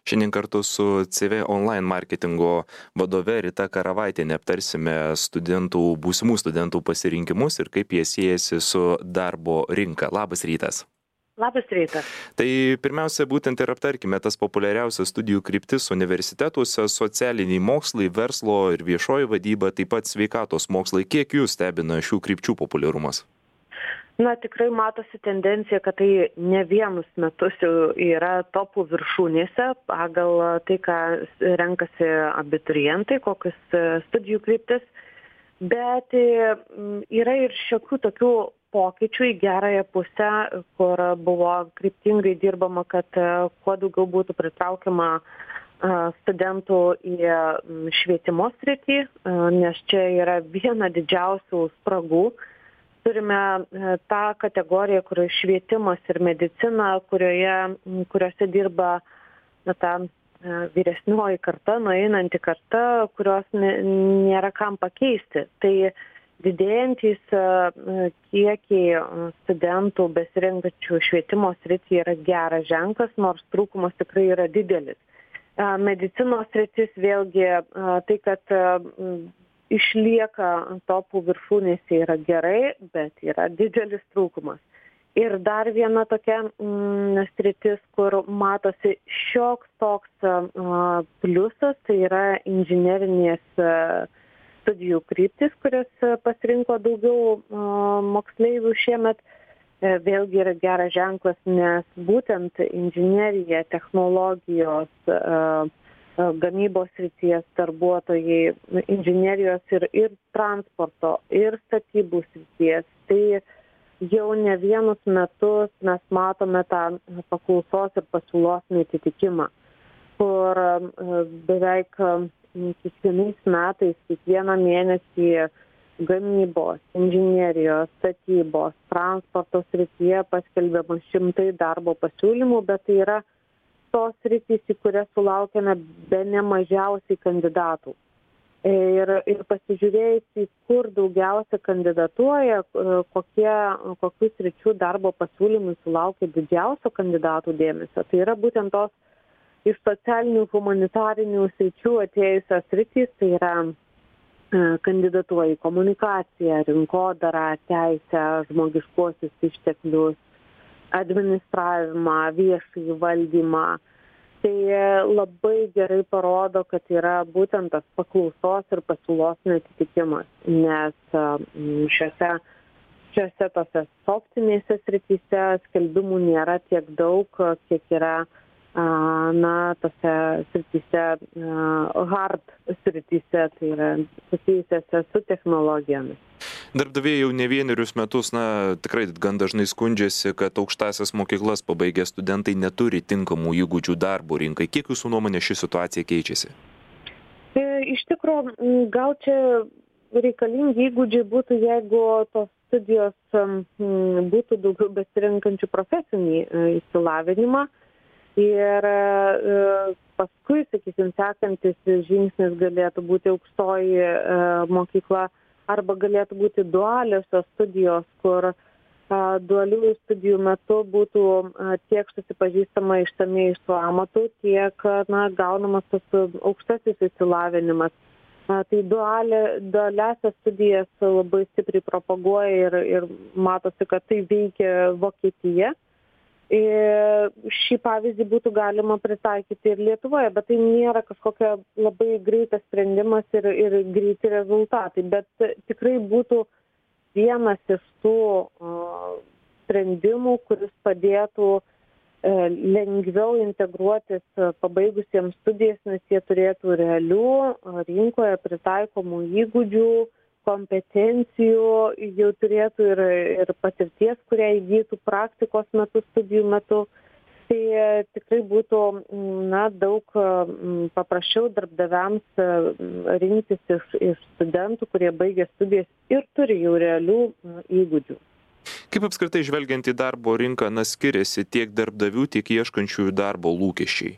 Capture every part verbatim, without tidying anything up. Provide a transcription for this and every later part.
Šiandien kartu su C V Online marketingo vadove Rita Karavaitiene aptarsime studentų, būsimų studentų pasirinkimus ir kaip jie siejasi su darbo rinka. Labas rytas. Labas rytas. Tai pirmiausia, būtent ir aptarkime tas populiariausias studijų kryptis universitetuose, socialiniai mokslai, verslo ir viešoji vadyba, taip pat sveikatos mokslai. Kiek jūs stebina šių krypčių populiarumas? Na, tikrai matosi tendencija, kad tai ne vienus metus jau yra topų viršūnėse pagal tai, ką renkasi abiturientai, kokius studijų kryptis, bet yra ir šiokių tokių pokyčių į gerąją pusę, kur buvo kryptingai dirbama, kad kuo daugiau būtų pritraukiama studentų į švietimo sritį, nes čia yra viena didžiausių spragų. Turime tą kategoriją, kur švietimas ir medicina, kurioje, kuriuose dirba na, ta vyresnioji karta, nueinanti karta, kurios nėra kam pakeisti. Tai didėjantys kiekiai studentų besirenkančių švietimo srityje yra geras ženklas, nors trūkumas tikrai yra didelis. Medicinos sritis vėlgi tai, kad išlieka topų viršūnėse yra gerai, bet yra didelis trūkumas. Ir dar viena tokia mm, sritis, kur matosi šioks toks uh, pliusas, tai yra inžinerinės uh, studijų kryptis, kurias pasirinko daugiau uh, moksleivių šiemet. Uh, vėlgi yra geras ženklas, nes būtent inžinerija, technologijos, uh, gamybos srities darbuotojai, inžinerijos ir, ir transporto, ir statybų srities. Tai jau ne vienus metus mes matome tą paklausos ir pasiūlos neatitikimą, kur beveik kiekvienais metais, kiekvieną mėnesį gamybos, inžinerijos, statybos, transporto srityje paskelbiama šimtai darbo pasiūlymų, bet tai yra tos sritys, į kurias sulaukiame bene mažiausiai kandidatų. Ir, ir pasižiūrėjus į kur daugiausia kandidatuoja, kokie, kokius sričių darbo pasiūlymai sulaukia didžiausio kandidatų dėmesio, tai yra būtent tos iš socialinių humanitarinių sričių atėjusios sritys, tai yra kandidatuoja į komunikaciją, rinkodarą, teisę, žmogiškuosius išteklius, administravimą, viešąjį valdymą. Tai labai gerai parodo, kad yra būtent tas paklausos ir pasiūlos neatitikimas, nes šiuose, šiuose tose softinėse srityse skelbimų nėra tiek daug, kiek yra na, tose srityse, hard srityse, tai yra susijusiose su technologijomis. Darbdaviai jau ne vienerius metus, na, tikrai gan dažnai skundžiasi, kad aukštąsias mokyklas pabaigę studentai neturi tinkamų įgūdžių darbo rinkai. Kiek jūsų nuomonė ši situacija keičiasi? Iš tikrųjų, gal čia reikalingi įgūdžiai būtų, jeigu tos studijos būtų daugiau besirenkančių profesinį išsilavinimą. Ir paskui, sakysim, sekantis žingsnis galėtų būti aukštoji mokykla, arba galėtų būti dualiosios studijos, kur a, dualiųjų studijų metu būtų a, tiek susipažįstama išsamiai su amatu, tiek na, gaunamas tas aukštasis išsilavinimas. A, tai dualė, dualiasias studijas labai stipriai propaguoja ir, ir matosi, kad tai veikia Vokietija. Ir šį pavyzdį būtų galima pritaikyti ir Lietuvoje, bet tai nėra kažkokia labai greitas sprendimas ir, ir greiti rezultatai, bet tikrai būtų vienas iš tų uh, sprendimų, kuris padėtų uh, lengviau integruotis uh, pabaigusiems studijas, nes jie turėtų realių uh, rinkoje pritaikomų įgūdžių, kompetencijų, jau turėtų ir, ir patirties, kurią įgytų praktikos metu, studijų metu. Tai tikrai būtų na, daug paprasčiau darbdaviams rinktis iš, iš studentų, kurie baigia studijas ir turi jau realių įgūdžių. Kaip apskritai žvelgiant į darbo rinką, na, skiriasi tiek darbdavių, tiek ieškančiųjų darbo lūkesčiai?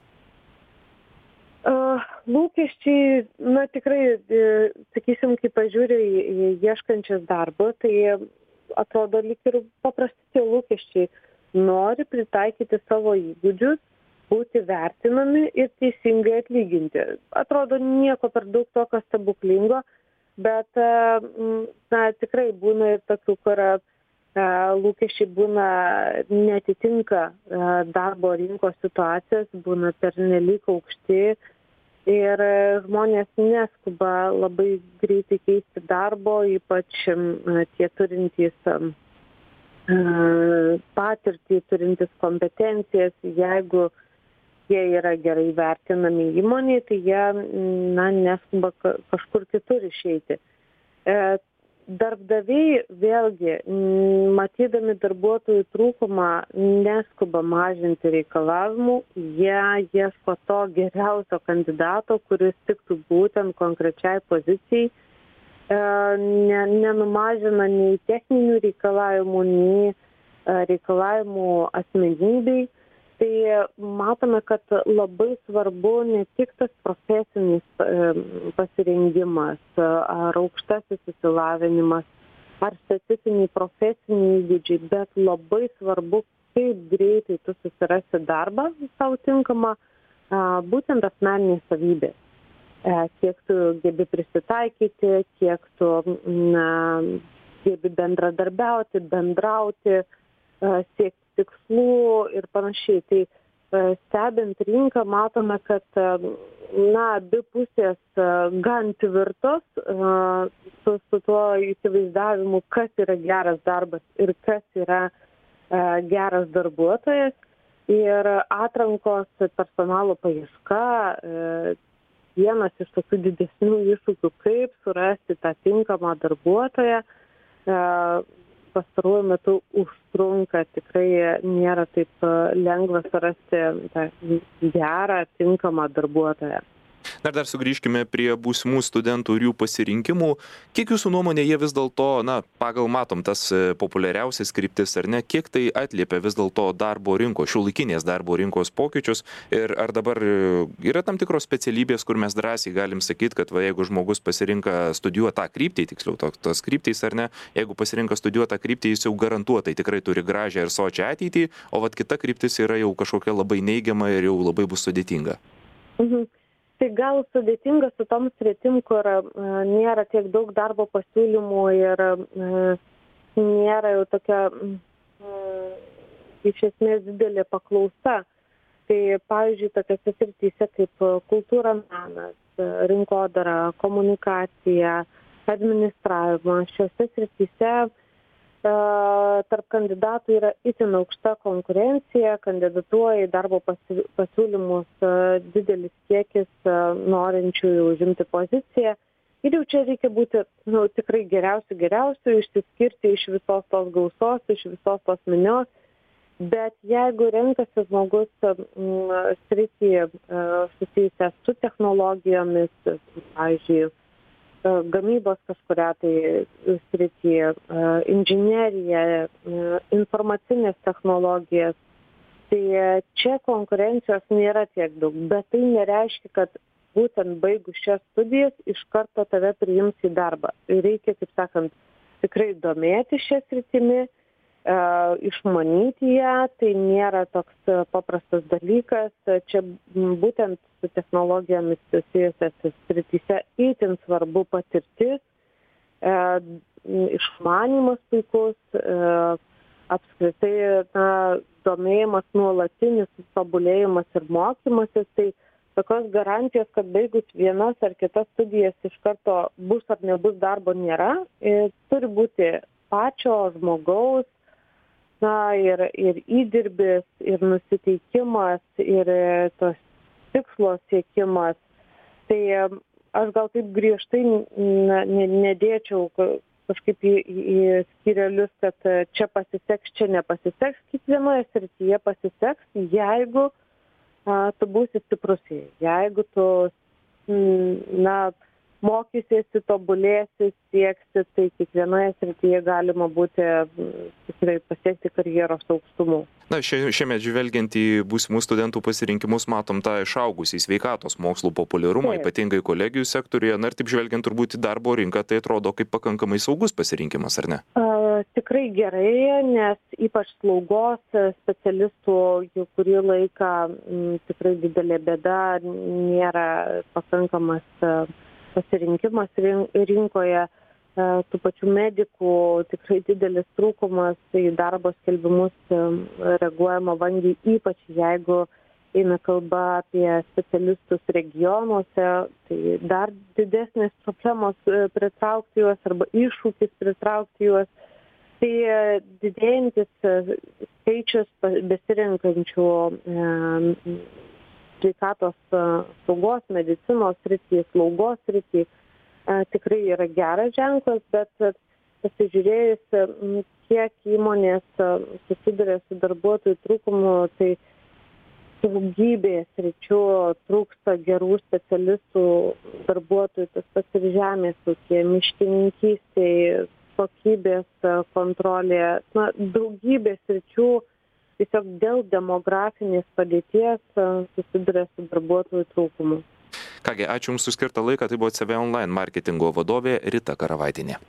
Uh, lūkesčiai, na tikrai, sakysim, kai pažiūrė į ieškančias darbo, tai atrodo lyg ir paprasti tie lūkesčiai. Nori pritaikyti savo įgūdžius būti vertinami ir teisingai atlyginti. Atrodo nieko per daug tokio stebuklingo, bet na, tikrai būna ir tokių, kur lūkesčiai būna netitinka darbo rinkos situacijos, būna pernelyg aukšti ir žmonės neskuba labai greitai keisti darbo, ypač tie turintys patirtį, turintys kompetencijas. Jeigu jie yra gerai vertinami įmonėje, tai jie na, neskuba kažkur kitur išeiti. Darbdaviai vėlgi, matydami darbuotojų trūkumą, neskuba mažinti reikalavimų, jie ieško to geriausio kandidato, kuris tiktų būtent konkrečiai pozicijai, nenumažina nei techninių reikalavimų, nei reikalavimų asmenybei. Tai matome, kad labai svarbu ne tik tas profesinis pasirengimas ar aukštasis išsilavinimas ar specifiniai profesiniai įgūdžiai, bet labai svarbu, kaip greitai tu susirasi darbą sau tinkamą, būtent asmeninės savybės. Kiek tu gebi prisitaikyti, kiek tu na, gebi bendradarbiauti, bendrauti, siekti tikslų ir panašiai. Tai stebint rinką matome, kad na, abi pusės gan tvirtos su, su tuo įsivaizdavimu, kas yra geras darbas ir kas yra geras darbuotojas. Ir atrankos personalo paieška vienas iš tokių didesnių iššūkių, kaip surasti tą tinkamą darbuotoją. Pastaruoju metu užtrunka, tikrai nėra taip lengva surasti tą gerą, tinkamą darbuotoją. Dar dar sugrįžkime prie būsimų studentų ir jų pasirinkimų. Kiek jūsų nuomonė jie vis dėlto, na, pagal matom tas populiariausias kryptis ar ne, kiek tai atliepia vis dėlto darbo rinkos, šiuolaikinės darbo rinkos pokyčius ir ar dabar yra tam tikros specialybės, kur mes drąsiai galim sakyti, kad va, jeigu žmogus pasirinka studijuoti tą kryptį, tiksliau to, tos kryptys ar ne, jeigu pasirinka studijuoti tą kryptį, jis jau garantuotai tikrai turi gražią ir sočią ateitį, o vat kita kryptis yra jau kažkokia labai neigiama ir jau labai bus sudėtinga. Mhm. Tai gal sudėtinga su tom sritim, kur uh, nėra tiek daug darbo pasiūlymų ir uh, nėra jau tokia uh, iš esmės didelė paklausa. Tai pavyzdžiui, tokiose srityse kaip kultūra, menas, rinkodara, komunikacija, administravimas, šiose srityse tarp kandidatų yra itin aukšta konkurencija, kandidatuoja į darbo pasiūlymus didelis kiekis norinčiųjų užimti poziciją. Ir jau čia reikia būti nu, tikrai geriausių geriausių, išsiskirti iš visos tos gausos, iš visos tos minios. Bet jeigu renkasi žmogus sritį susijusią su technologijomis, pavyzdžiui, gamybos kažkuria tai srityje, inžinerija, informacinės technologijas, tai čia konkurencijos nėra tiek daug, bet tai nereiškia, kad būtent baigus šias studijas iš karto tave priims į darbą. Reikia, kaip sakant, tikrai domėti šią sritimi, išmanyti ją, tai nėra toks paprastas dalykas. Čia būtent su technologijomis susijusiose srityse itin svarbu patirtis, išmanymas puikus, apskritai na, domėjimas, nuolatinis tobulėjimas ir mokymasis. Tai tokios garantijos, kad baigus vienas ar kitas studijas iš karto bus ar nebus darbo nėra. Ir turi būti pačio žmogaus, na, ir, ir įdirbis, ir nusiteikimas, ir tos tikslo siekimas. Tai aš gal taip griežtai na, nedėčiau kažkaip į, į skyrelius, kad čia pasiseks, čia nepasiseks. Kiekvienoje srityje pasiseks, jeigu a, tu būsi stiprus, jeigu tu na, mokysiesi, tobulėsi, sieksi, tai kiekvienoje srityje galima būti tikrai pasiekti karjeros aukštumų. Na, šiemet žvelgiant į būsimų studentų pasirinkimus, matom tą išaugusį sveikatos mokslų populiarumą, taip, ypatingai kolegijų sektoriuje. Na ir taip žvelgiant turbūt į darbo rinką, tai atrodo kaip pakankamai saugus pasirinkimas, ar ne? A, tikrai gerai, nes ypač slaugos specialistų jau kurį laiką m, tikrai didelė bėda, nėra pakankamas e, pasirinkimas rin- rinkoje. E, tų pačių medikų tikrai didelis trūkumas, į darbo skelbimus e, reaguojama vangiai, ypač jeigu eina kalba apie specialistus regionuose, tai dar didesnės problemos e, pritraukti juos arba iššūkis pritraukti juos. Tai e, didėjantis e, skaičius pa- besirenkančių e, sveikatos e, saugos, medicinos srity, slaugos srity e, tikrai yra geras ženklas, bet e, pasižiūrėjus, e, m, kiek įmonės e, susiduria su darbuotojų trūkumu, tai daugybėje sričių trūksta gerų specialistų, darbuotojų, tas pats ir žemės ūkyje, miškininkystėje, kokybės e, kontrolėje, na, daugybė sričių tiesiog dėl demografinės padėties e, susiduria su darbuotojų trūkumu. Kągi, ačiū Jums už skirtą laiką, tai buvo C V Online marketingo vadovė Rita Karavaitienė.